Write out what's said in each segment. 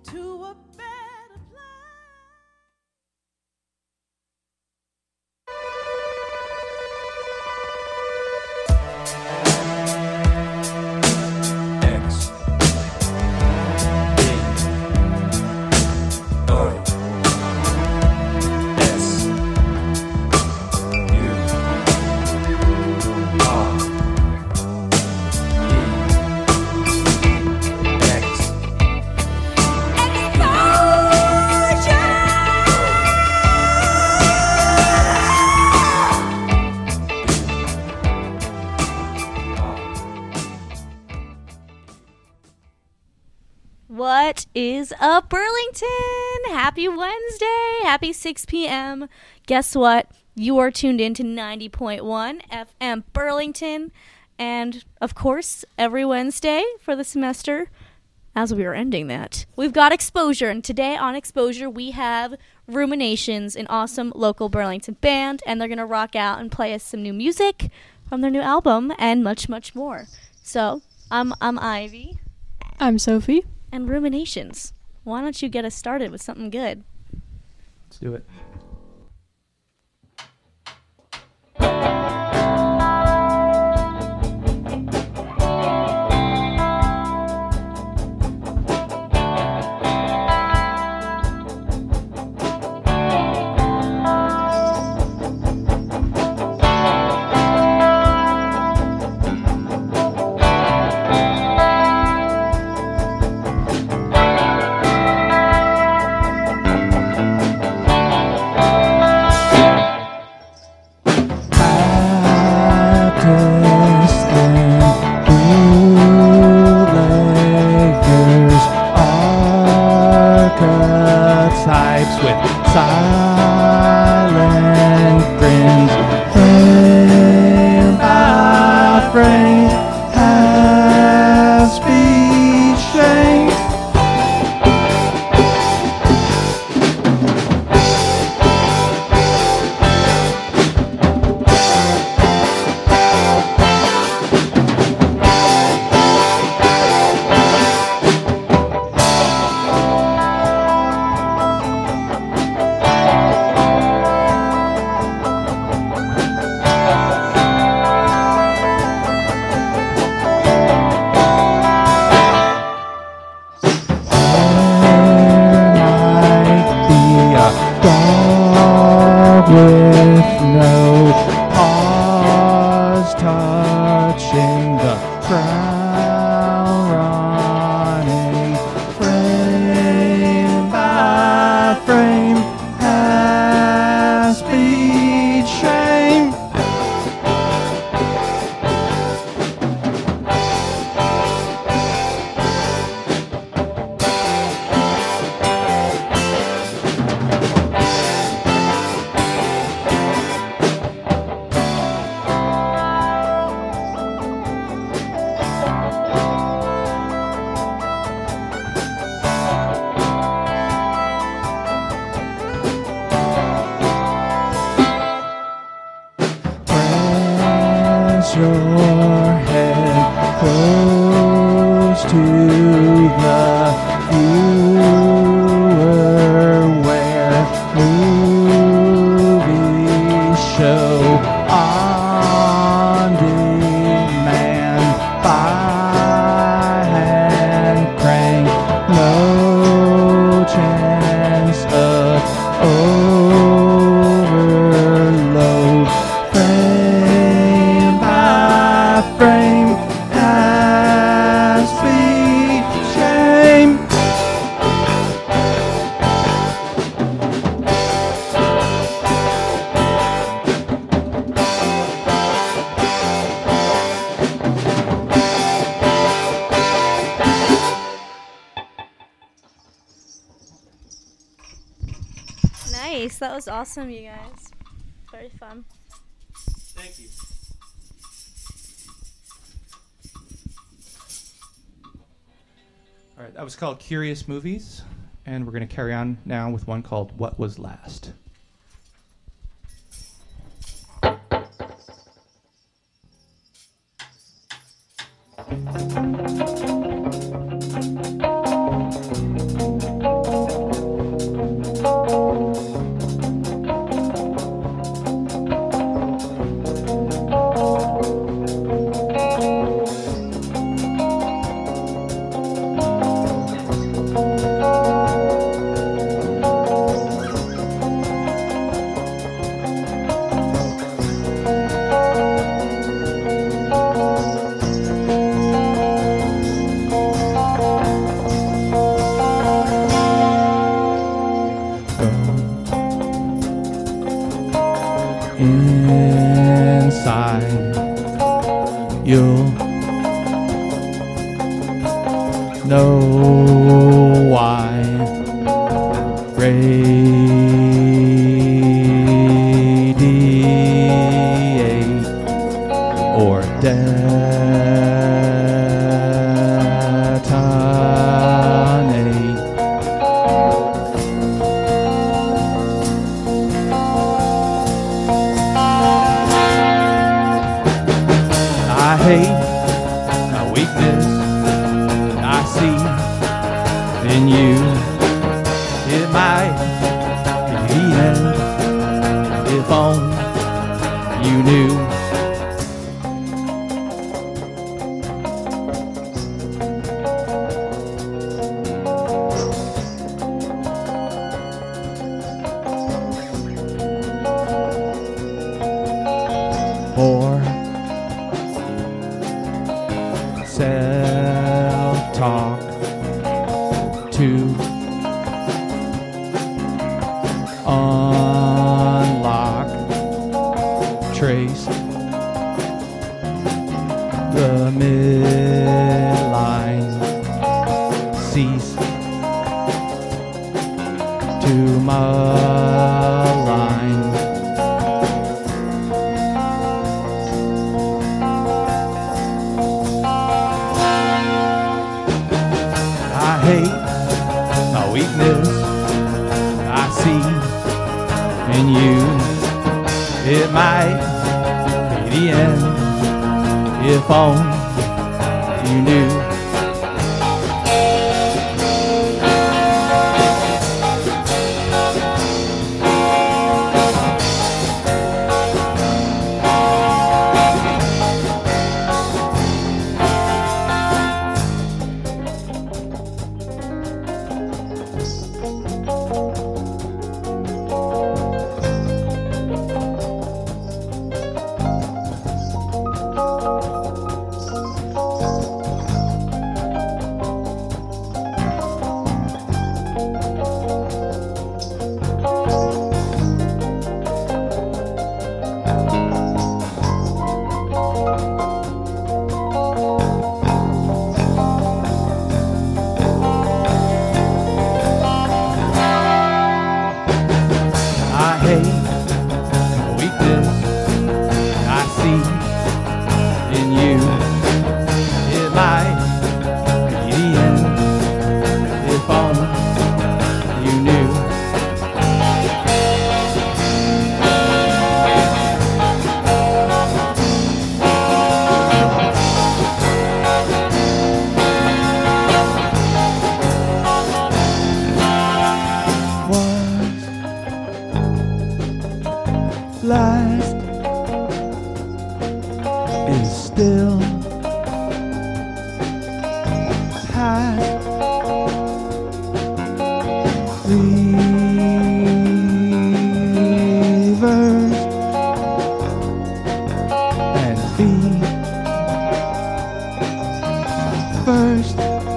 to a better place. X D O S U R E X What is up, Burlington? Happy Wednesday. Happy 6 p.m. Guess what? You are tuned in to 90.1 FM Burlington. And, of course, every Wednesday for the semester, as we are ending that, we've got Exposure. And today on Exposure, we have Ruminations, an awesome local Burlington band. And they're going to rock out and play us some new music from their new album and much, much more. So, I'm Ivy. I'm Sophie. And Ruminations. Why don't you get us started with something good? Let's do it. Archetypes with silent grins, frame by frame, have speech changed. With no pause, touching the ground, running frame by frame, has speed shame. Press your head close to the viewer where movies show on demand by hand crank. No chance of overload. Frame by frame, has speed shame. Nice. That was awesome, you guys. Very fun. Thank you. All right, that was called Curious Movies, and we're going to carry on now with one called What Was Last. you'll know why. Radiate or detonate. I hate my weakness I see in you. It might be the end if only you knew. Or self-talk to unlock, trace the midline, cease to malign. I hate my weakness I see in you. It might be the end if only you knew. I hate the weakness I see in you. It might be the end if only you knew. Was last is still past. Reverse and be first.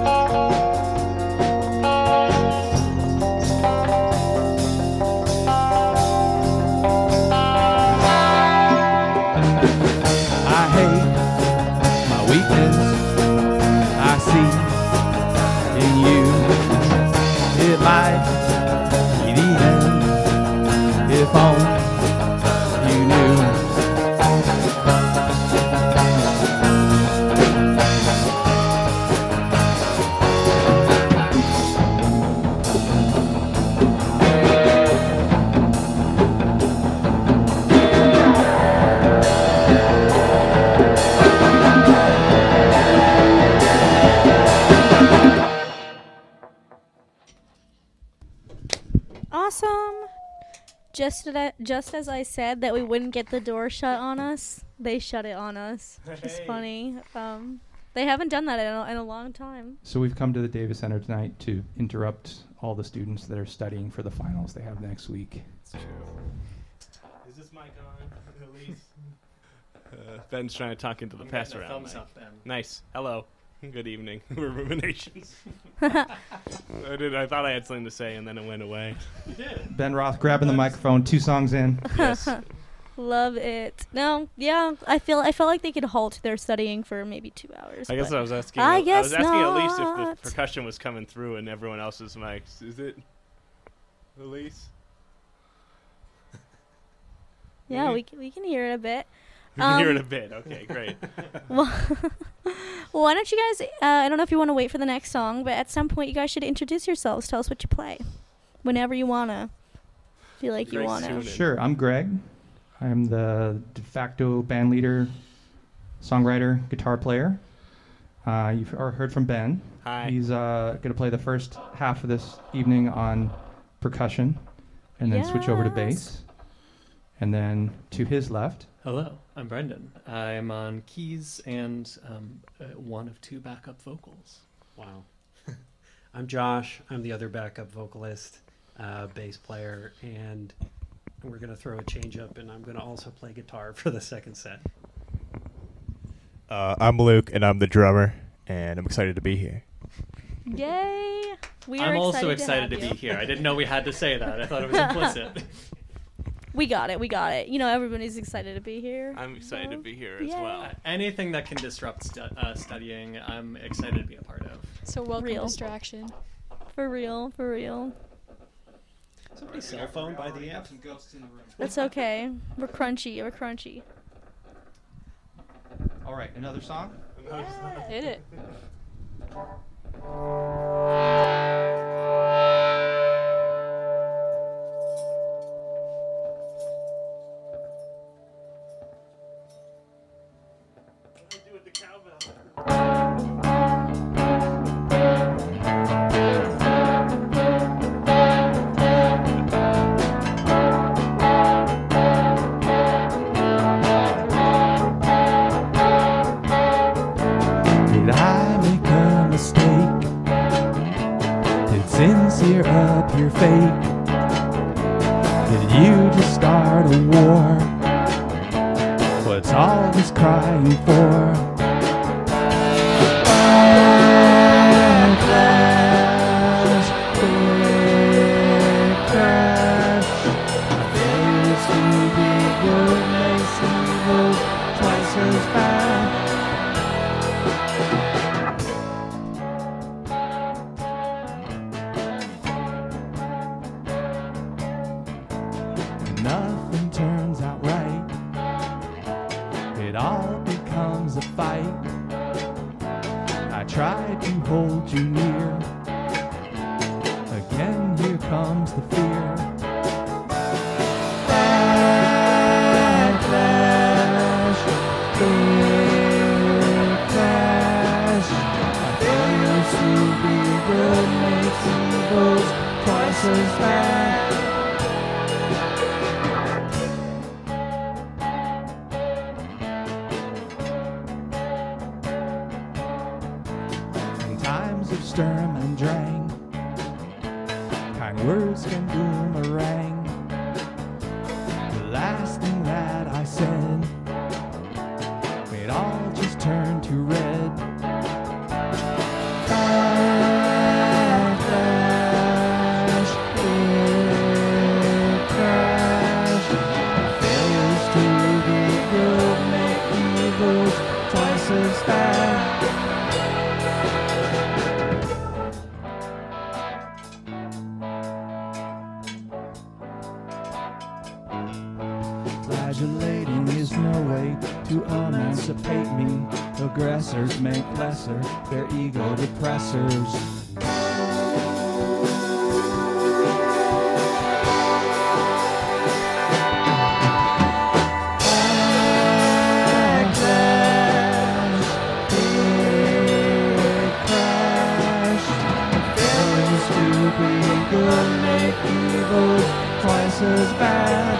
I hate my weakness I see in you. It might be the end if only you knew. Awesome. Just as I said that we wouldn't get the door shut on us, they shut it on us. It's funny. They haven't done that in a long time. So we've come to the Davis Center tonight to interrupt all the students that are studying for the finals they have next week. It's true. Is this mic on, Elise? Ben's trying to talk into the pass around. Thumbs mic. up, Ben. Nice. Hello. Good evening. We're Ruminations. I thought I had something to say, and then it went away. You did. Ben Roth grabbing the microphone, 2 songs in. Yes. Love it. No, yeah, I felt like they could halt their studying for maybe 2 hours. I guess but I was asking. I I guess was asking Elise if not. the percussion was coming through in everyone else's mics. Is it, Elise? Yeah, we can hear it a bit. We can hear it a bit. Okay, great. Well, why don't you guys? I don't know if you want to wait for the next song, but at some point you guys should introduce yourselves. Tell us what you play, whenever you wanna. Feel like you Greg's wanna. tuning. Sure, I'm Greg. I'm the de facto band leader, songwriter, guitar player. You've heard from Ben. Hi. He's going to play the first half of this evening on percussion and then switch over to Yes. bass. And then to his left, Hello, I'm Brendan. I'm on keys and one of 2 backup vocals. Wow. I'm Josh. I'm the other backup vocalist, bass player, and we're going to throw a change up, and I'm going to also play guitar for the second set. I'm Luke, and I'm the drummer, and I'm excited to be here. Yay! We are I'm also excited excited to have be you. here. I didn't know we had to say that. I thought it was implicit. We got it. You know, everybody's excited to be here. I'm excited to be here as Yay. well. Anything that can disrupt studying, I'm excited to be a part of. So welcome Real. distraction. For real. Somebody's cell phone by the amp. That's okay. We're crunchy. all right, another song. Hit it. What do I do with the cowbell? Did I make a mistake? Did sincere appear fake? Did you just start a war? What's all this crying for? Backlash, big crash. Failures to be good makes evil twice as bad. Nothing turns out right. It all becomes a fight. I tried to hold you near. Again, here comes the fear. Backlash, big crash. Failures to be good makes evils twice as bad. In times of sturm and drang, kind words can boomerang. The last thing that I said, it all just turned to red. Backlash, big crash. Failures to be good make evils twice as bad. Flagellating is no way to emancipate me. Aggressors make lesser their ego depressors. Backlash, big crash. Failures to be good make evils twice as bad.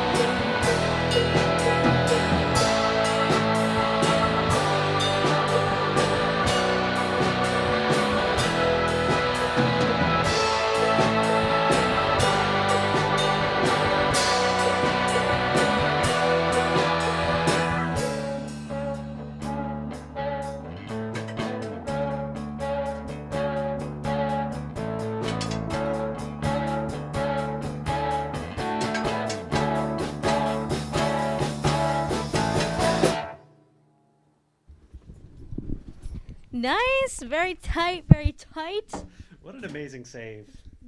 Nice. Very tight. Very tight. What an amazing save.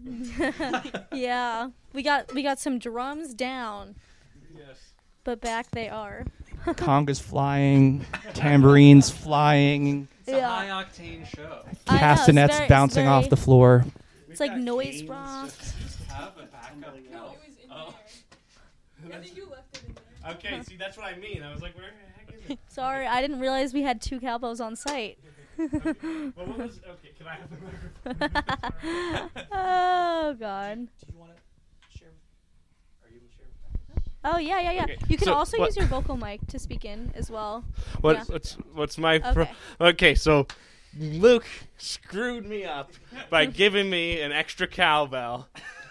Yeah. We got some drums down, Yes. but back they are. Congas flying, tambourines flying, It's a high octane show. I know, castanets it's bouncing very- off the floor. It's like noise rock. Have a backup. No, it was in there. I think you left it in there. Okay, see, that's what I mean. I was like, where the heck is it? Sorry, I didn't realize we had 2 cowbells on site. Well, what was... Okay, can I have the microphone? Oh God. Do you want to share? Are you able to share? Oh yeah. Okay, You can so also what- use your vocal mic to speak in as well. What, Yeah. what's my... Okay. Okay, so Luke screwed me up by giving me an extra cowbell.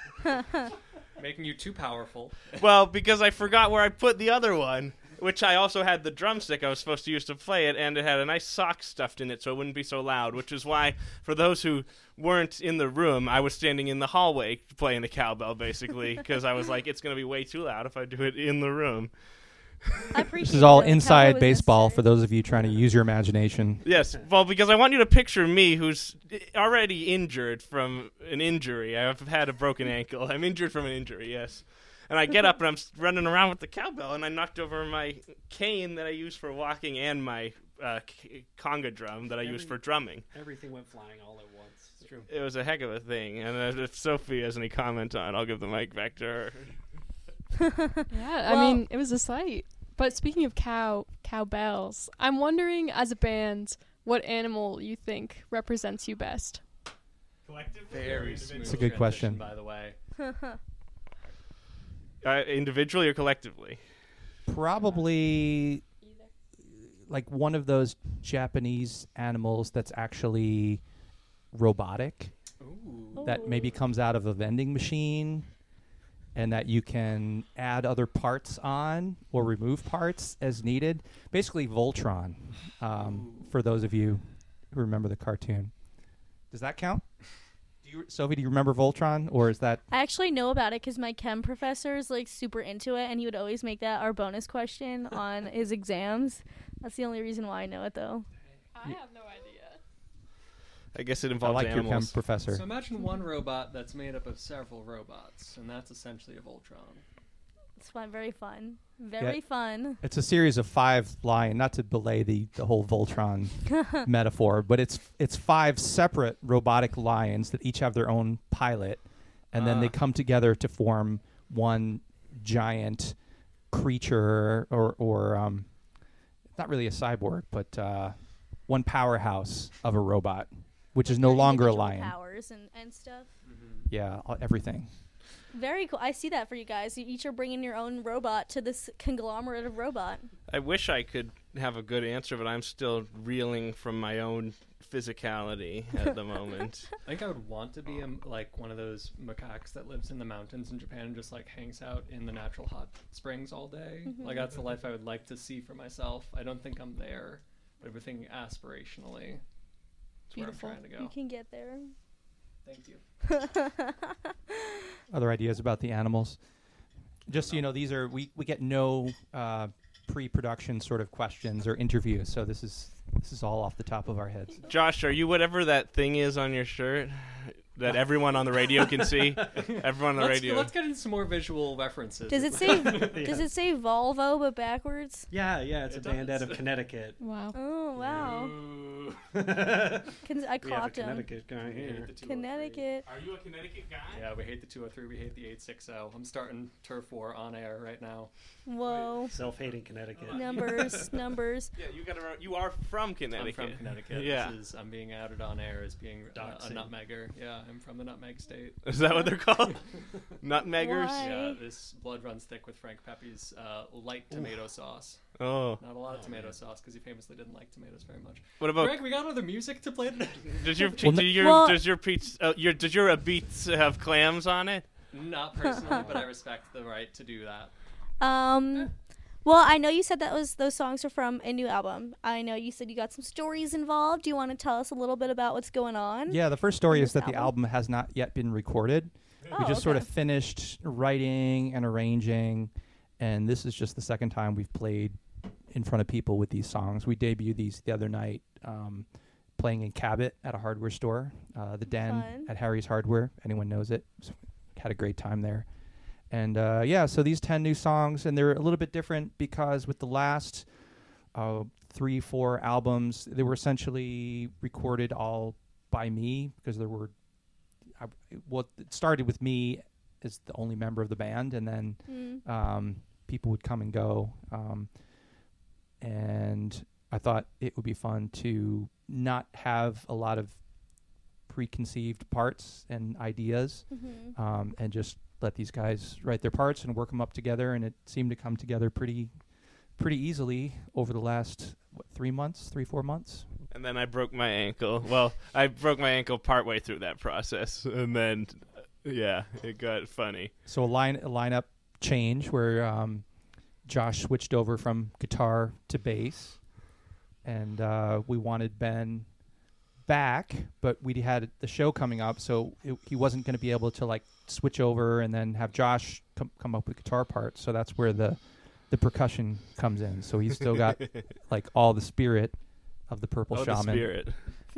Making you too powerful. Well, because I forgot where I put the other one, which I also had the drumstick I was supposed to use to play it, and it had a nice sock stuffed in it so it wouldn't be so loud, which is why, for those who weren't in the room, I was standing in the hallway playing the cowbell, basically, because I was like, it's going to be way too loud if I do it in the room. I appreciate This is all that. The inside cowbell was baseball necessary. for those of you trying to use your imagination. Yes, well, because I want you to picture me, who's already injured from an injury. I've had a broken ankle. I'm injured from an injury, yes. And I get up and I'm running around with the cowbell, and I knocked over my cane that I use for walking and my conga drum that I use for drumming. Everything went flying all at once. It's true. It was a heck of a thing. And if Sophie has any comment on it, I'll give the mic back to her. Yeah, I Well- mean, it was a sight. But speaking of cowbells, I'm wondering, as a band, what animal you think represents you best? Collectively? Very smooth. It's a good question. By the way. Individually or collectively? Probably like one of those Japanese animals that's actually robotic, Ooh. that maybe comes out of a vending machine, and that you can add other parts on or remove parts as needed. Basically Voltron, for those of you who remember the cartoon. Does that count? Sophie, do you remember Voltron, or is that... I actually know about it because my chem professor is like super into it, and he would always make that our bonus question on his exams. That's the only reason why I know it, though. I have no idea. I guess it I involves like your chem animals. professor. So imagine one robot that's made up of several robots, and that's essentially a Voltron. It's fun, very fun, very fun. It's a series of 5 lion, not to belay the whole Voltron metaphor, but it's 5 separate robotic lions that each have their own pilot, and then they come together to form one giant creature, or not really a cyborg, but one powerhouse of a robot, which is no Their longer a individual lion. Powers and stuff. Yeah, everything. Very cool. I see that for you guys. You each are bringing your own robot to this conglomerate of robot. I wish I could have a good answer, but I'm still reeling from my own physicality at the moment. I think I would want to be like one of those macaques that lives in the mountains in Japan and just like hangs out in the natural hot springs all day. Like that's the life I would like to see for myself. I don't think I'm there, but everything aspirationally. That's Beautiful. where I'm trying to go. You can get there. Thank you. Other ideas about the animals? Just so you know, these are we get no pre-production sort of questions or interviews, so this is all off the top of our heads. Josh, are you whatever that thing is on your shirt that everyone on the radio can see? Everyone on the radio. Let's get into some more visual references. Does it say Does it say Volvo but backwards? Yeah, it's It a band out does. of Connecticut. Wow. Oh wow! Ooh. we I have a clocked him. Connecticut guy We here. hate the 203. Connecticut. Are you a Connecticut guy? Yeah, we hate the 203. We hate the 860. I'm starting Turf War on air right now. Whoa. Self-hating Connecticut. Numbers. Yeah, you are from Connecticut. I'm from Connecticut. Yeah. I'm being outed on air as being a Doxing. nutmegger. Yeah, I'm from the Nutmeg State. Is that what they're called? Nutmeggers? Why? Yeah, this blood runs thick with Frank Pepe's light tomato sauce. Oh. Not a lot of tomato sauce because he famously didn't like tomatoes very much. What about Frank, we got other music to play today? does your Well, does your pizza does your beets have clams on it? Not personally, but I respect the right to do that. Well, I know you said those songs are from a new album. I know you said you got some stories involved. Do you want to tell us a little bit about what's going on? Yeah, the first story in is this that the album? album has not yet been recorded. Oh, We just sort of okay. finished writing and arranging, and this is just the second time we've played in front of people with these songs. We debuted these the other night playing in Cabot at a hardware store, the Den Fun. at Harry's Hardware. Anyone knows it? Had a great time there. And so these 10 new songs, and they're a little bit different because with the last 3-4 albums, they were essentially recorded all by me because there were. It started with me as the only member of the band, and then people would come and go. And I thought it would be fun to not have a lot of preconceived parts and ideas, and just let these guys write their parts and work them up together. And it seemed to come together pretty easily over the last 3 months, 4 months. And then I broke my ankle. Well, I broke my ankle partway through that process, and then it got funny. So a lineup change where Josh switched over from guitar to bass, and we wanted Ben back, but we had the show coming up, so he wasn't going to be able to like switch over and then have Josh come up with guitar parts. So that's where the percussion comes in. So he's still got like all the spirit of the Purple Shaman. The spirit.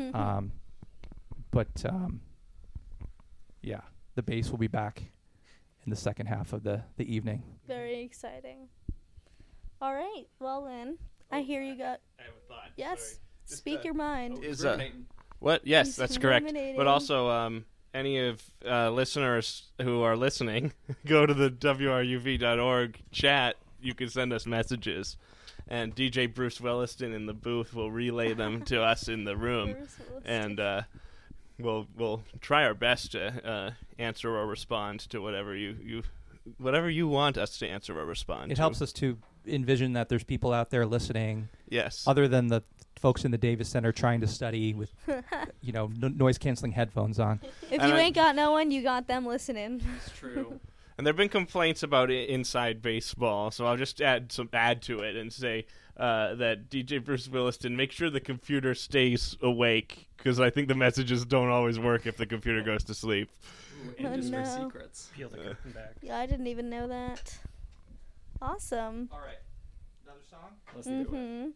The bass will be back in the second half of the evening. Very exciting. All right. Well, then, I hear you got... I have a thought. Yes. Sorry. Speak your mind. What? Yes, He's that's correct. ruminating. But also, any of listeners who are listening, go to the wruv.org chat. You can send us messages, and DJ Bruce Williston in the booth will relay them to us in the room, and we'll try our best to answer or respond to whatever you want us to answer or respond. It helps us to envision that there's people out there listening. Yes. Other than the folks in the Davis Center trying to study with, noise canceling headphones on. If you ain't got no one, you got them listening. It's true. And there have been complaints about inside baseball, so I'll just add to it and say that DJ Bruce Williston, make sure the computer stays awake, because I think the messages don't always work if the computer goes to sleep. Ooh, industry secrets. Peel the curtain back. Yeah, I didn't even know that. Awesome. All right. Another song? Let's do it.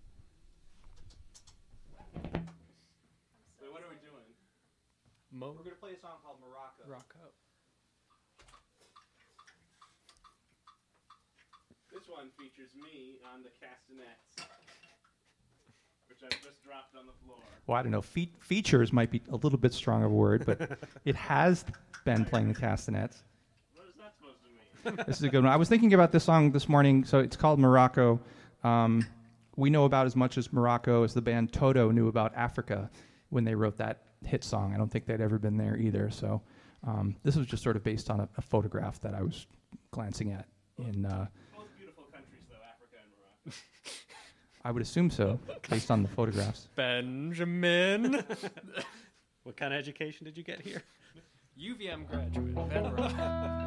Wait, what are we doing? We're going to play a song called Morocco. Rocco. This one features me on the castanets, which I've just dropped on the floor. Well, I don't know. Features might be a little bit strong of a word, but it has been playing the castanets. What is that supposed to mean? This is a good one. I was thinking about this song this morning. So it's called Morocco. We know about as much as Morocco as the band Toto knew about Africa when they wrote that hit song. I don't think they'd ever been there either. So this was just sort of based on a photograph that I was glancing at in... Both beautiful countries, though, Africa and Morocco. I would assume so, based on the photographs. Benjamin. What kind of education did you get here? UVM graduate. Ben Rocco.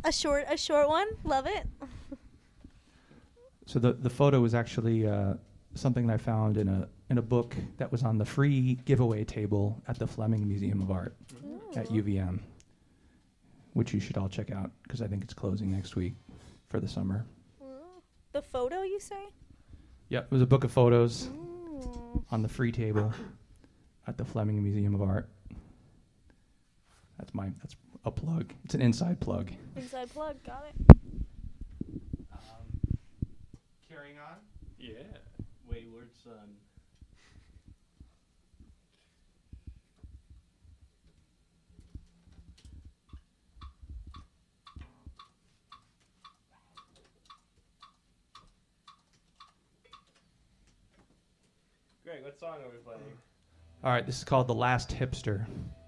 A short one. Love it. So the photo was actually something that I found in a book that was on the free giveaway table at the Fleming Museum of Art at UVM, which you should all check out because I think it's closing next week for the summer. The photo, you say? Yep, it was a book of photos Ooh. on the free table at the Fleming Museum of Art. That's a plug. It's an inside plug. Inside plug, got it. Carrying on. Yeah. Wayward Son. Greg, what song are we playing? All right, this is called The Last Hipster.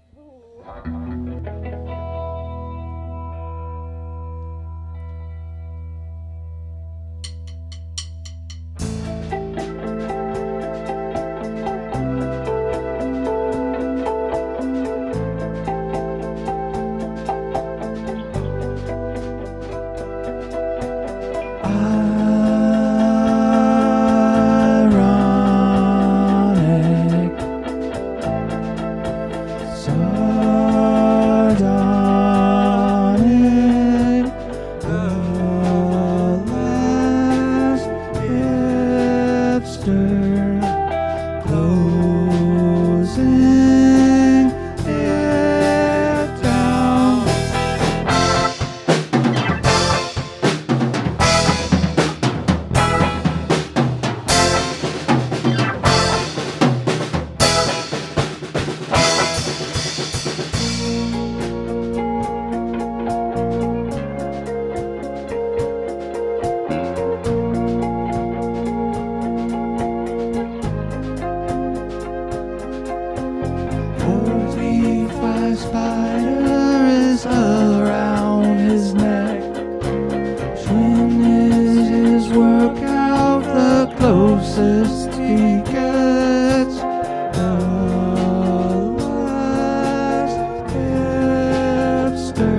Ironic, sardonic, the last hipster closing it down. Forty-five spider is around his neck. Swing is his workout, the closest he gets. The last hipster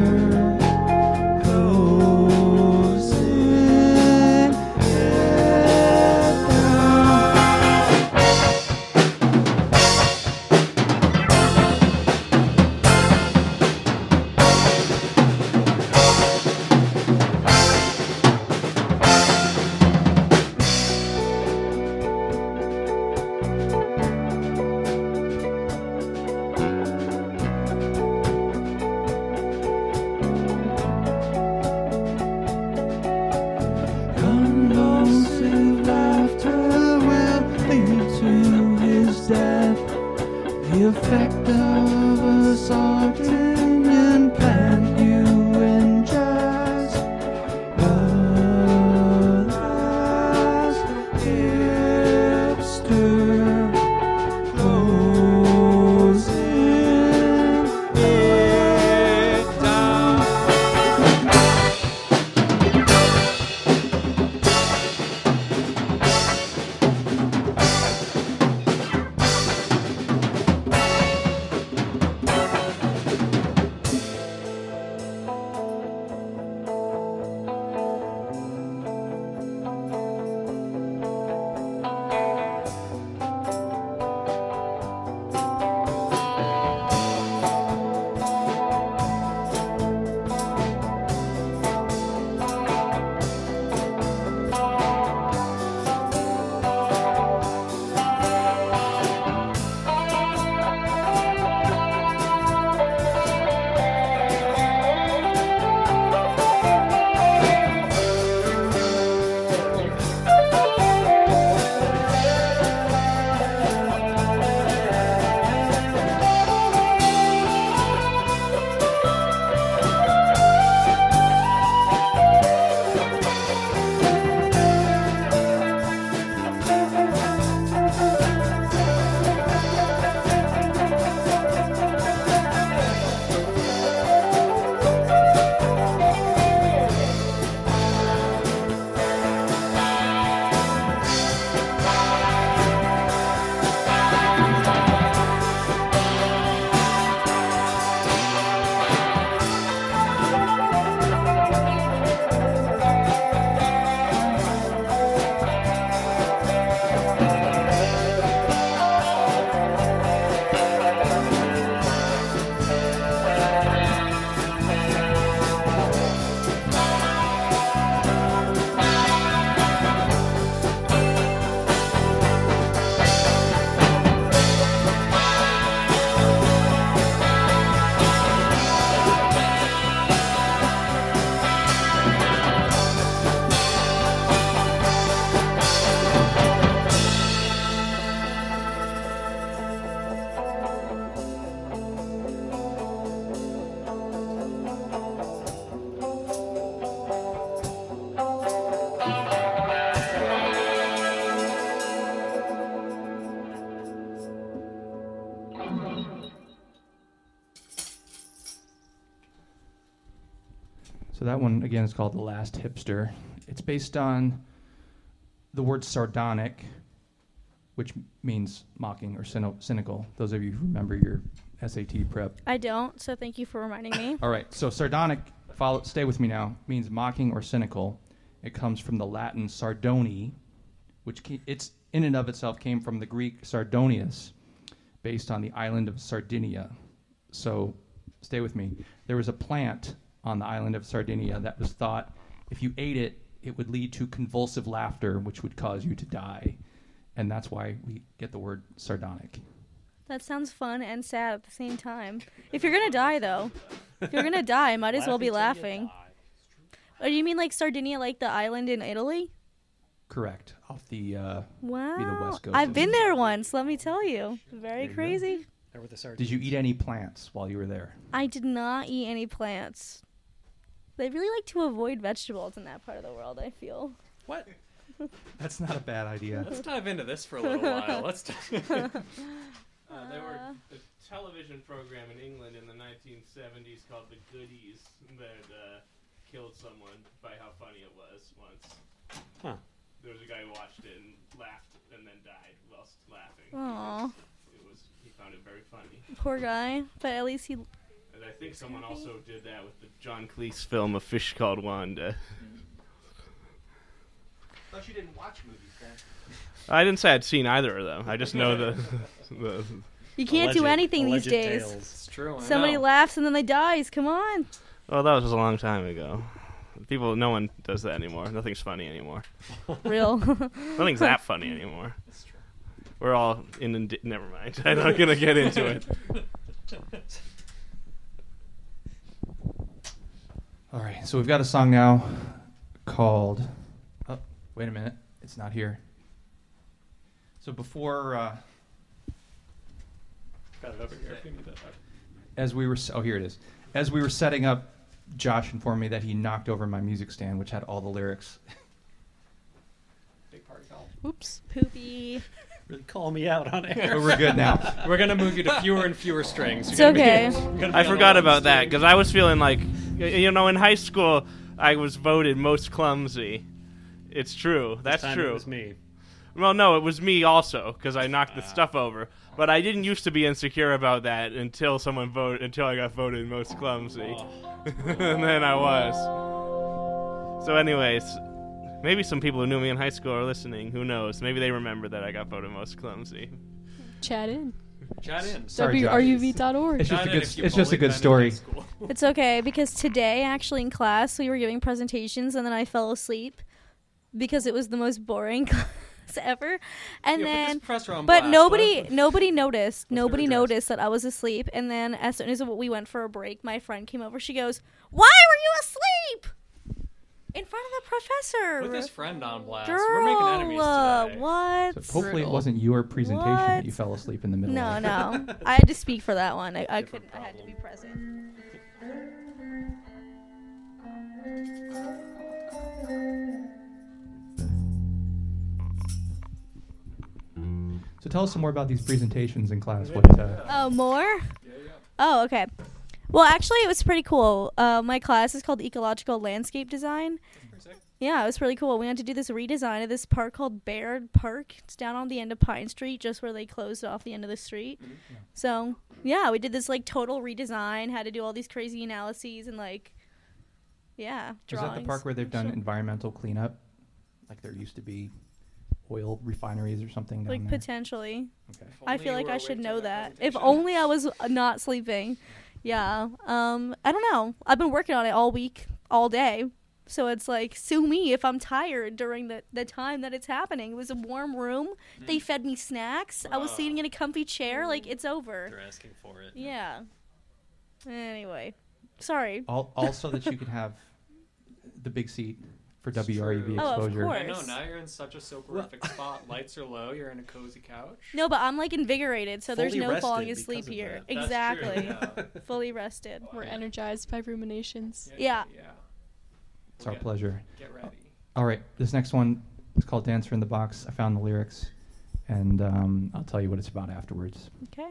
closing it down. Convulsive laughter will lead to his death. The effect of a Sardinian plant you ingest. The last hipster closing it down. So that one, again, is called The Last Hipster. It's based on the word sardonic, which means mocking or cynical. Those of you who remember your SAT prep. I don't, so thank you for reminding me. All right, so sardonic, stay with me now, means mocking or cynical. It comes from the Latin sardoni, which it's in and of itself came from the Greek sardonius, based on the island of Sardinia. So stay with me. There was a plant on the island of Sardinia that was thought if you ate it, it would lead to convulsive laughter, which would cause you to die. And that's why we get the word sardonic. That sounds fun and sad at the same time. If you're going to die, though, might as well be laughing. Oh, you mean like Sardinia, like the island in Italy? Correct. Off the Wow. the West Coast. I've been there once, let me tell you. Very crazy. There were the sardines. Did you eat any plants while you were there? I did not eat any plants. They really like to avoid vegetables in that part of the world, I feel. What? That's not a bad idea. Let's dive into this for a little while. There were a television program in England in the 1970s called The Goodies that killed someone by how funny it was once. Huh. There was a guy who watched it and laughed and then died whilst laughing. Aw. He found it very funny. Poor guy, but at least he... And I think someone also did that with the John Cleese film A Fish Called Wanda. Thought you didn't watch movies, man. I didn't say I'd seen either of them. I just know the You can't do anything these days. Tales. It's true. I Somebody know. laughs and then they dies. Come on. Oh, that was a long time ago. No one does that anymore. Nothing's funny anymore. Real. Nothing's that funny anymore. It's true. We're all never mind. I'm not gonna get into it. All right, so we've got a song now called... Oh, wait a minute. It's not here. So before... Got it over here if you need it. as we were... here it is. As we were setting up, Josh informed me that he knocked over my music stand, which had all the lyrics. Big party call. Oops. Poopy. Really call me out on air. But we're good now. We're gonna move you to fewer and fewer strings. It's okay. I forgot about that because I was feeling like, in high school, I was voted most clumsy. It's true. That's This time true. It was me. Well, no, it was me also because I knocked the stuff over. But I didn't used to be insecure about that until I got voted most clumsy, and then I was. So, anyways, maybe some people who knew me in high school are listening. Who knows? Maybe they remember that I got voted most clumsy. Chat in. Chat in. Sorry, Josh. WRUV.org. It's just Chat a in good. if you It's just a bullied good Ben in story. high school. It's okay, because today, actually, in class, we were giving presentations, and then I fell asleep because it was the most boring class ever. And Yeah, put then... this professor on But blast. nobody noticed. Nobody address? noticed that I was asleep. And then as soon as we went for a break, my friend came over. She goes, "Why were you asleep in front of the professor?" Put this friend on blast. Girl, We're making enemies today. what? So hopefully it Brutal. wasn't your presentation that What? you fell asleep in the middle No, of. no. I had to speak for that one. I couldn't. I had to be present. So tell us some more about these presentations in class. What? Oh, more? Yeah, yeah. Oh, okay. Well, actually, it was pretty cool. My class is called Ecological Landscape Design. Pretty sick. Yeah, it was really cool. We had to do this redesign of this park called Baird Park. It's down on the end of Pine Street, just where they closed off the end of the street. So, yeah, we did this, total redesign, had to do all these crazy analyses and, Is drawings. that the park where they've done Shit. environmental cleanup? Like there used to be oil refineries or something down there? Potentially. Okay. If I only feel you like were I awake should during know that. If presentation. only I was not sleeping. Yeah. I don't know. I've been working on it all week, all day. So it's sue me if I'm tired during the time that it's happening. It was a warm room. They fed me snacks. I was sitting in a comfy chair. It's over. They're asking for it. Yeah. Anyway. Sorry. Also that you could have the big seat for It's WREV true. Oh, of exposure. course. I know, now you're in such a soporific spot. Lights are low, you're in a cozy couch. No, but I'm invigorated, so there's Fully no rested falling because asleep of here. that. That's Exactly. true, yeah. Fully rested. We're energized by ruminations. Yeah. It's our Get- pleasure. Get ready. All right, this next one is called Dancer in the Box. I found the lyrics, and I'll tell you what it's about afterwards. Okay.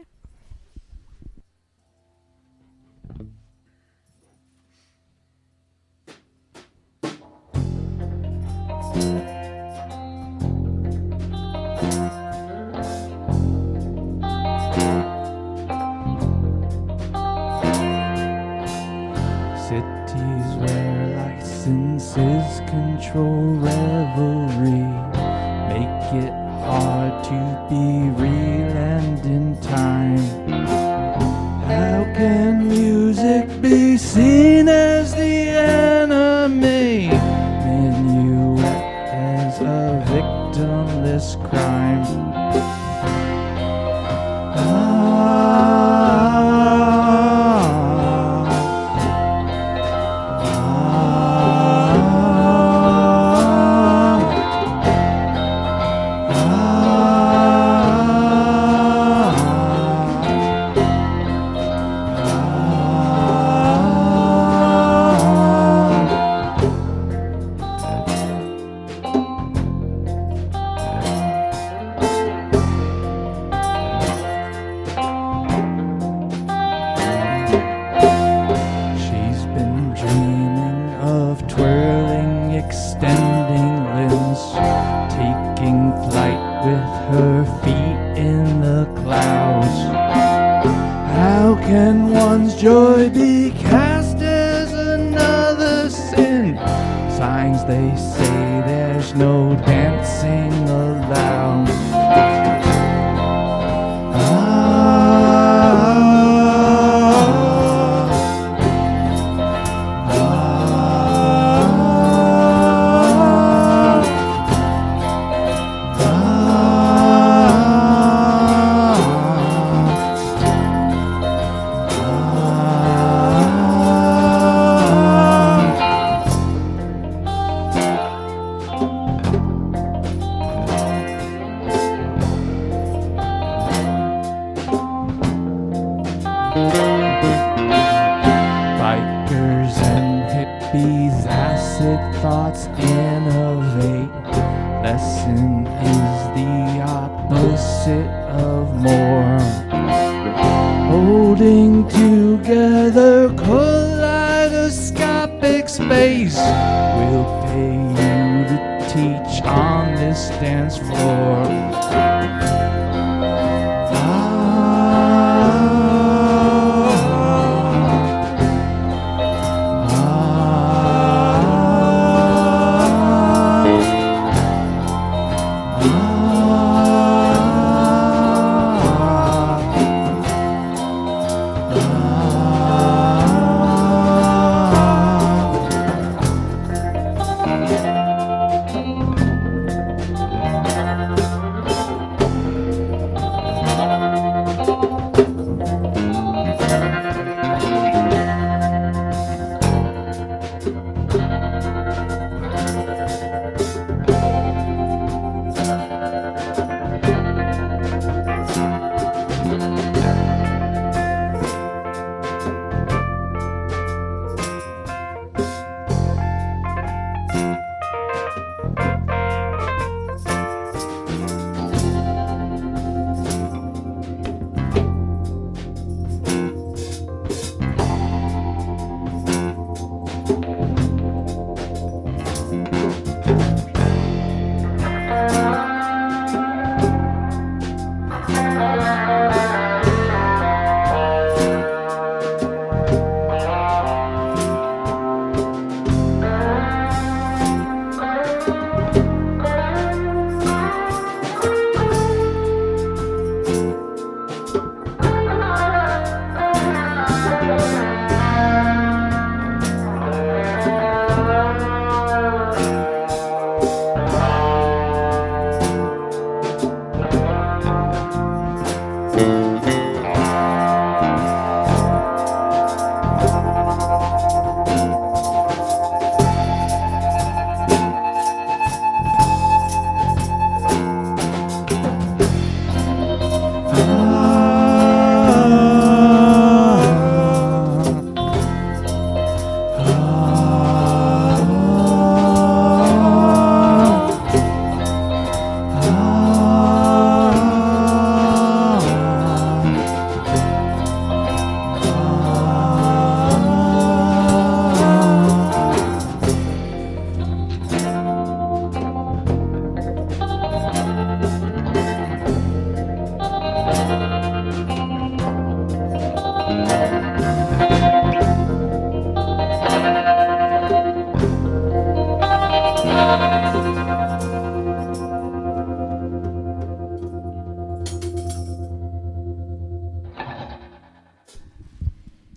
crime. How can music be seen as the enemy? Minuet as a victimless crime. She's been dreaming of twirling, extending limbs, taking flight with her feet in the clouds. How can one's joy be cast as another sin? Signs they say there's no dancing allowed. Bikers and hippies, acid thoughts innovate. Lesson is the opposite of more. Holding together kaleidoscopic space. We'll pay you to teach on this dance floor.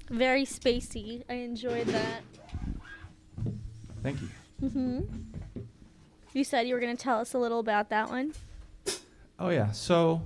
Very spacey. I enjoyed that. Thank you. Mm-hmm. You said you were going to tell us a little about that one. Oh yeah. So,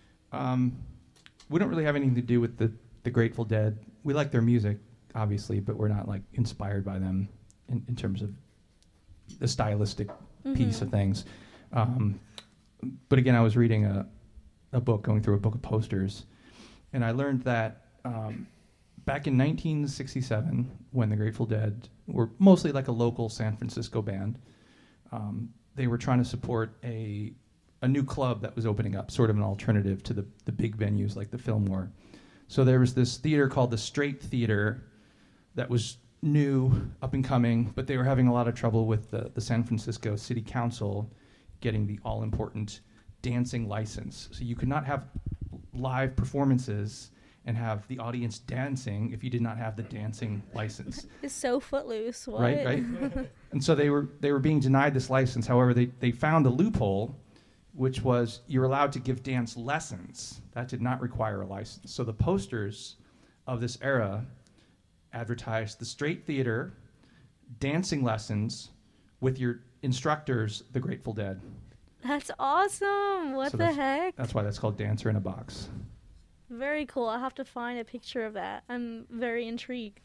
we don't really have anything to do with the Grateful Dead. We like their music, obviously, but we're not like inspired by them in terms of the stylistic piece of things. But again, I was reading a book, going through a book of posters, and I learned that back in 1967, when the Grateful Dead were mostly like a local San Francisco band, they were trying to support a new club that was opening up, sort of an alternative to the big venues like the Fillmore. So there was this theater called the Straight Theater that was new, up and coming, but they were having a lot of trouble with the San Francisco City Council getting the all-important dancing license. So you could not have live performances and have the audience dancing if you did not have the dancing license. It's so footloose. What? Right. And so they were being denied this license. However, they found a loophole, which was you're allowed to give dance lessons. That did not require a license. So the posters of this era advertised the Straight Theater, dancing lessons with your instructors, the Grateful Dead. That's awesome. What So the heck? That's why that's called Dancer in a Box. Very cool. I'll have to find a picture of that. I'm very intrigued.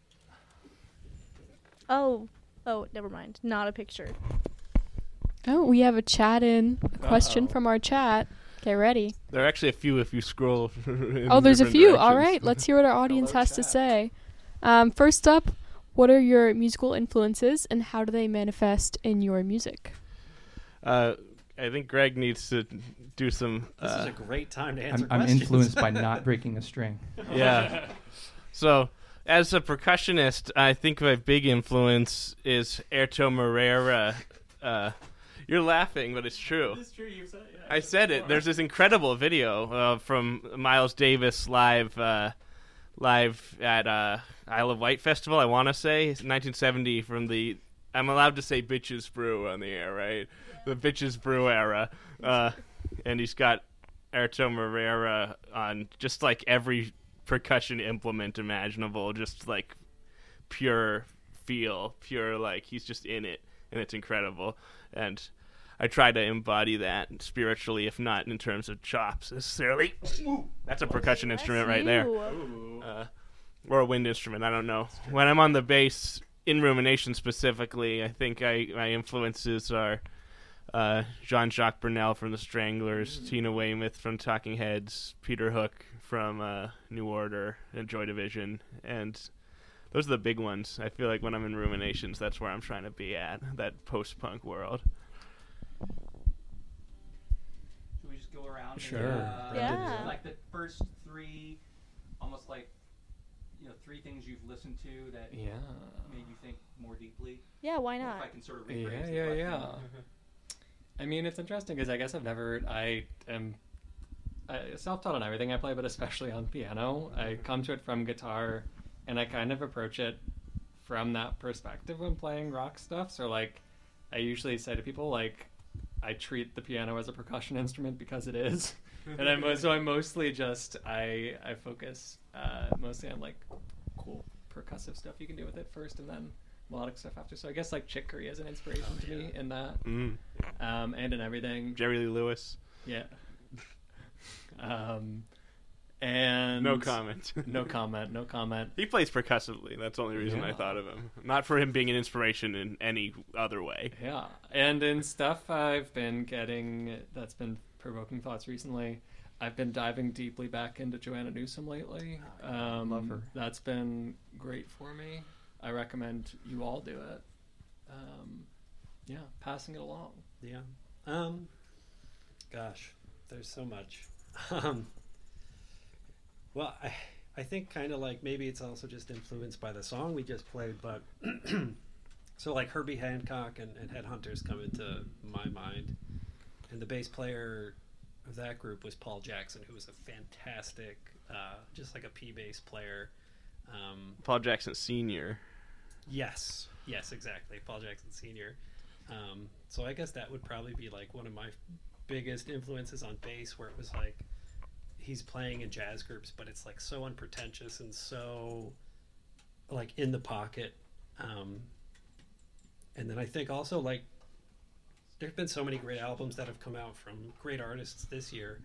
Oh, never mind. Not a picture. Oh, we have a question Uh-oh. from our chat. Get ready. There are actually a few if you scroll. Oh, there's a few. All right, let's hear what our audience Hello, has to chat. say. First up, what are your musical influences and how do they manifest in your music? I think Greg needs to do some. This is a great time to answer I'm questions. influenced by not breaking a string. Yeah. So, as a percussionist, I think my big influence is Erto Moreira. You're laughing, but it's true. It's true. You said it. I said it. There's this incredible video from Miles Davis live at Isle of Wight Festival, I want to say. It's 1970 from the... I'm allowed to say Bitches Brew on the air, right? The Bitches Brew era. And he's got Erto Moreira on just like every percussion implement imaginable, just like pure feel, pure like he's just in it, and it's incredible. And I try to embody that spiritually, if not in terms of chops necessarily. That's a percussion instrument right there. Or a wind instrument, I don't know. When I'm on the bass, in Rumination specifically, I think my influences are Jean-Jacques Brunel from the Stranglers, Tina Weymouth from Talking Heads, Peter Hook from New Order and Joy Division, and those are the big ones. I feel like when I'm in Ruminations, that's where I'm trying to be at, that post-punk world. Should we just go around? Sure. And, Yeah. Like the first three, almost like, three things you've listened to that Yeah. made you think more deeply. Yeah, why Or if I not? can sort of rephrase Yeah, the yeah, question. yeah. I mean, it's interesting because I guess I am self-taught on everything I play, but especially on piano. I come to it from guitar, and I kind of approach it from that perspective when playing rock stuff. So, like, I usually say to people, like, I treat the piano as a percussion instrument because it is. And I'm mostly just, I focus mostly on, like, cool percussive stuff you can do with it first, and then melodic stuff after. So I guess like Chick Corea is an inspiration to me in that, and in everything. Jerry Lee Lewis. Yeah. And No comment. No comment. He plays percussively. That's the only reason I Yeah. thought of him. Not for him being an inspiration in any other way. Yeah, and in stuff I've been getting that's been provoking thoughts recently. I've been diving deeply back into Joanna Newsom lately. Love her. That's been great for me. I recommend you all do it. Yeah, passing it along. Yeah. Gosh, there's so much. Well, I think kind of like maybe it's also just influenced by the song we just played, but so like Herbie Hancock and Headhunters come into my mind, and the bass player of that group was Paul Jackson, who was a fantastic, just like a P bass player. Paul Jackson Sr. Yes, exactly, Paul Jackson Sr. So I guess that would probably be like one of my biggest influences on bass, where it was like he's playing in jazz groups, but it's like so unpretentious and so like in the pocket. And then I think also like there's been so many great albums that have come out from great artists this year.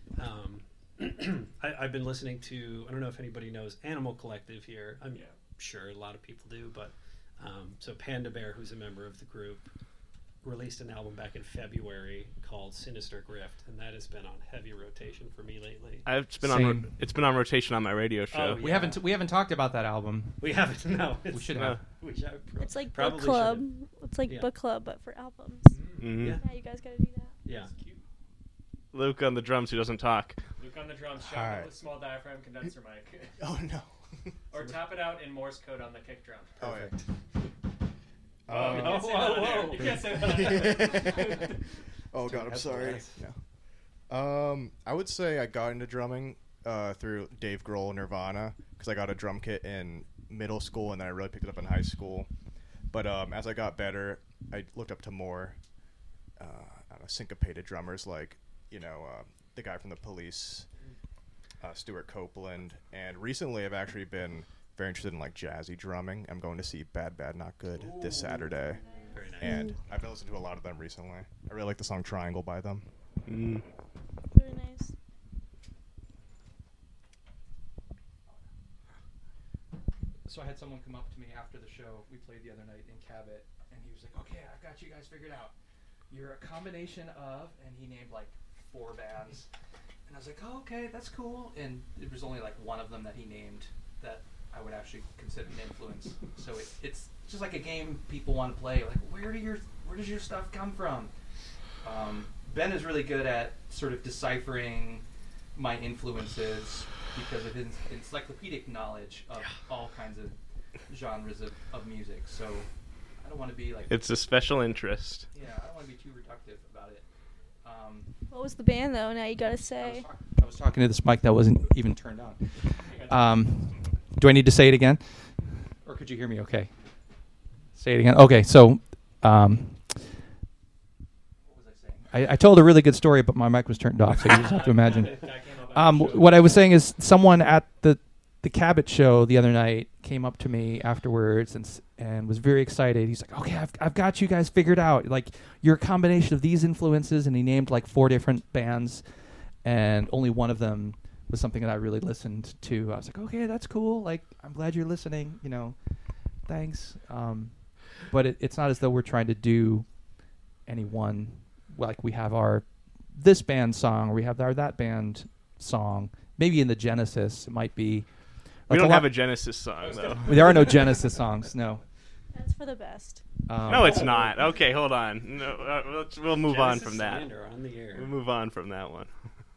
I've been listening to, I don't know if anybody knows Animal Collective here. I'm sure a lot of people do, but so Panda Bear, who's a member of the group, released an album back in February called Sinister Grift, and that has been on heavy rotation for me lately. It's been on rotation on my radio show. Oh, We haven't talked about that album. We haven't. No, We should have. We should, It's like book probably club. should've. It's like Yeah. book club, but for albums. Mhm. Yeah. Yeah, you guys gotta do that. Yeah. Luke on the drums, who doesn't talk. Luke on the drums, All shout out right. with small diaphragm condenser mic. Oh no. Or tap it out in Morse code on the kick drum. Perfect. You can't say that on air. You can't say that on air. Oh god, I'm That's sorry. nice. I would say I got into drumming through Dave Grohl Nirvana because I got a drum kit in middle school and then I really picked it up in high school. But as I got better, I looked up to more I don't know, syncopated drummers like the guy from the Police, Stuart Copeland, and recently I've actually been very interested in like jazzy drumming. I'm going to see Bad Bad Not Good this Saturday. Very nice. And I've been listening to a lot of them recently. I really like the song Triangle by them. Mm. Very nice. So I had someone come up to me after the show we played the other night in Cabot, and he was like, "Okay, I've got you guys figured out. You're a combination of," and he named like 4 bands, and I was like, "Oh, okay, that's cool." And it was only like one of them that he named that I would actually consider an influence. So it's just like a game people want to play. Like, where does your stuff come from? Ben is really good at sort of deciphering my influences because of his encyclopedic knowledge of all kinds of genres of music. So I don't want to be like, It's a special interest. yeah, I don't want to be too reductive about it. What was the band though? Now you gotta say. I was talking to this mic that wasn't even turned on. Do I need to say it again? Or could you hear me okay? Say it again. Okay, so what was I saying? I told a really good story, but my mic was turned off, so you just have to imagine. What I was saying is someone at the Cabot show the other night came up to me afterwards and was very excited. He's like, "Okay, I've got you guys figured out. Like, you're a combination of these influences," and he named like 4 different bands, and only one of them was something that I really listened to. I was like, "Okay, that's cool. Like, I'm glad you're listening. Thanks." But it's not as though we're trying to do any one. Like, we have our this band song, or we have our that band song. Maybe in the Genesis, it might be. We like don't have a Genesis song, though. There are no Genesis songs. No. That's for the best. No, it's not. Okay, hold on. No, we'll move on Genesis from that. Slander on the air. We'll move on from that one.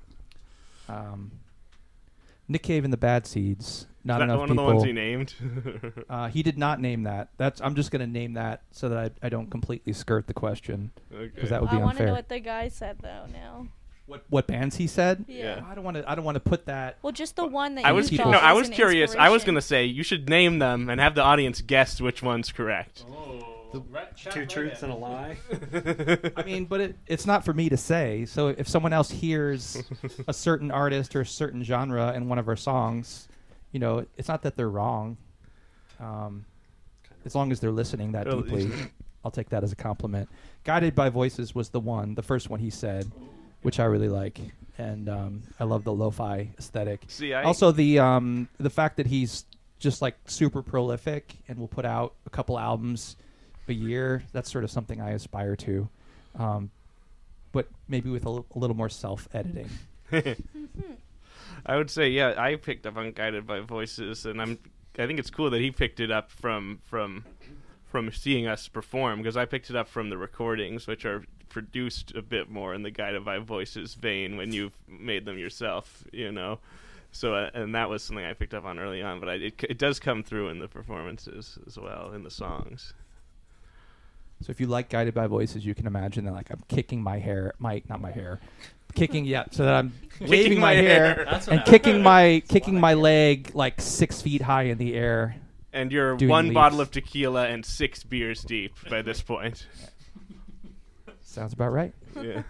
Nick Cave and the Bad Seeds. Not Is that enough one people. of the ones he named? He did not name that. I'm just going to name that so that I don't completely skirt the question, because Okay. that would be I want to unfair. know what the guy said though. Now. What bands he said? Yeah. I don't want to put that. Well, just the one that I you was thought no, I was was an curious. I was inspiration. going to say you should name them and have the audience guess which one's correct. Two truths and a lie. I mean, but it's not for me to say. So if someone else hears a certain artist or a certain genre in one of our songs, it's not that they're wrong. As long as they're listening that Well, deeply, I'll take that as a compliment. Guided by Voices was the first one he said, which I really like, and I love the lo-fi aesthetic. See, Also, the fact that he's just like super prolific and will put out a couple albums a year, that's sort of something I aspire to, but maybe with a little more self-editing. I would say, yeah, I picked up on Guided by Voices, and I think it's cool that he picked it up from seeing us perform, because I picked it up from the recordings, which are produced a bit more in the Guided by Voices vein when you've made them yourself, So, and that was something I picked up on early on, but it does come through in the performances as well, in the songs. So if you like Guided by Voices, you can imagine that, like, I'm kicking my hair, so that I'm waving my hair That's what and happened. kicking my leg like 6 feet high in the air. And you're Doing one leaps. bottle of tequila and 6 beers deep by this point. Sounds about right. Yeah.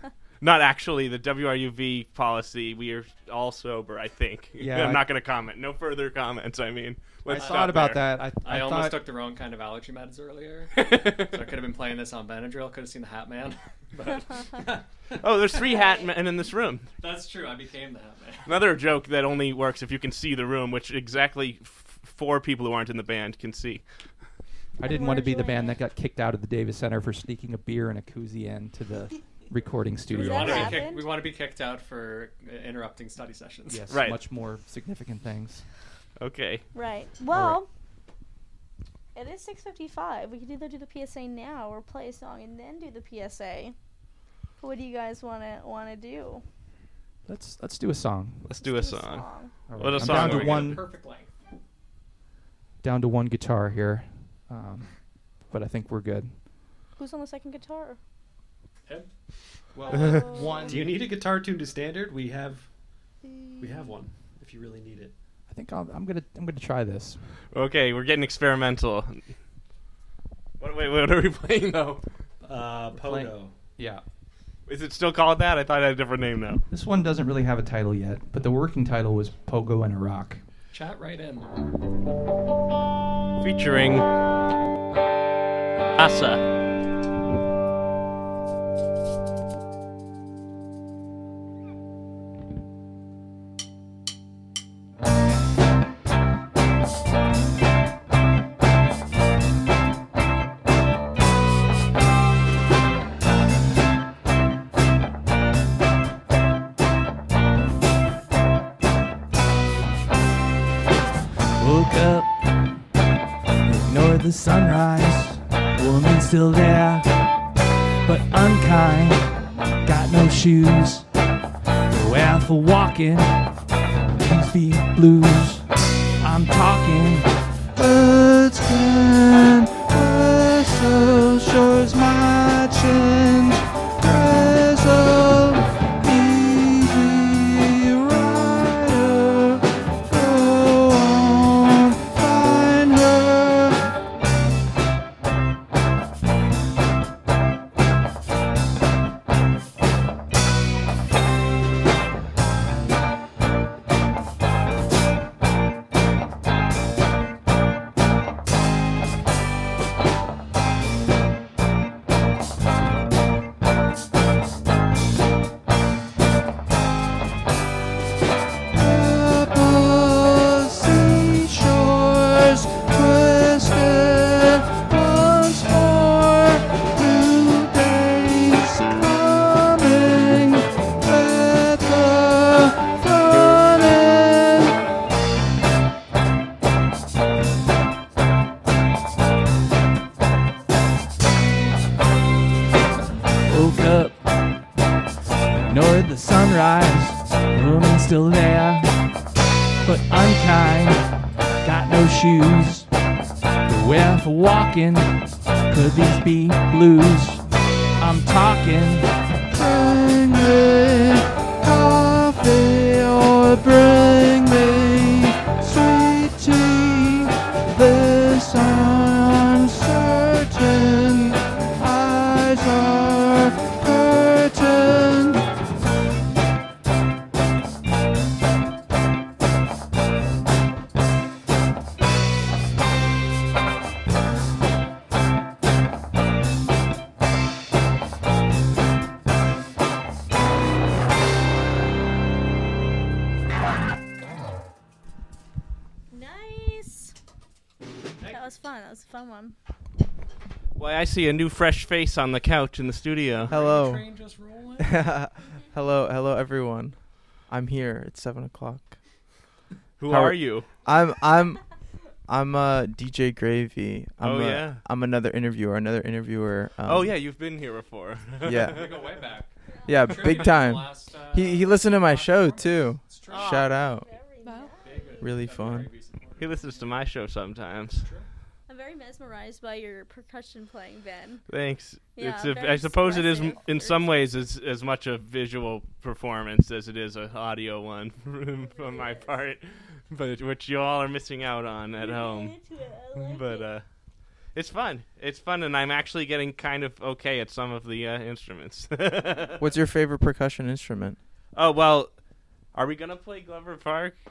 Not actually the WRUV policy. We are all sober, I think. Yeah, I'm not going to comment. No further comments. I mean, I let's thought stop about there. that. I thought, almost took the wrong kind of allergy meds earlier. So I could have been playing this on Benadryl. Could have seen the Hat Man. But Oh, there's 3 hat men in this room. that's true. I became the Hat Man. Another joke that only works if you can see the room, which exactly 4 people who aren't in the band can see. I didn't want to be the band that got kicked out of the Davis Center for sneaking a beer and a koozie into the recording We studio. want, that to be happened? kicked, we want to be kicked out for interrupting study sessions. Yes, Right. much more significant things. Okay. Right. Well, it is 6:55. We could either do the PSA now or play a song and then do the PSA. What do you guys want to do? Let's do a song. Let's do a Do song. All What a I'm song down are to we one Perfect length. down to one guitar here, but I think we're good. Who's on the second guitar? Him? Well, one. Do you need a guitar tuned to standard? We have one if you really need it. I think I'm gonna try this. Okay, we're getting experimental. What are we playing though? Pogo. Yeah. Is it still called that? I thought it had a different name now. This one doesn't really have a title yet, but the working title was Pogo in Iraq. Chat right in. Featuring Asa. Woke up, ignored the sunrise. Woman still there, but unkind. Got no shoes, nowhere for walking. These be blues. I'm talking. Birds can whistle, shows my change. Drizzle, easy rider. Go on, find her. Purple seashores twisted once more. New days coming at the front end. Woke up, ignored the sunrise. Woman still there, but unkind. Got no shoes to wear for walking. Could these be blues? I'm talking. Bring me coffee or bring me sweet tea. This uncertain eyes are curtained. Nice. That was fun. That was a fun one. Why, I see a new fresh face on the couch in the studio. Hello. Train just rolling. hello everyone. I'm here. It's 7:00. Who How are are- you? I'm DJ Gravy. I'm another interviewer. Oh yeah, you've been here before. Yeah. We go way back. Yeah, Trivia big from time. last, He listened to my show too. It's true. Shout out. Wow. Really fun. He listens to my show sometimes. I'm very mesmerized by your percussion playing, Ben. Thanks. Yeah, It's very I suppose it is expressive. in some ways as much a visual performance as it is an audio one on my part, but which you all are missing out on at home. But It's fun. It's fun, and I'm actually getting kind of okay at some of the instruments. What's your favorite percussion instrument? Oh, well, are we going to play Glover Park?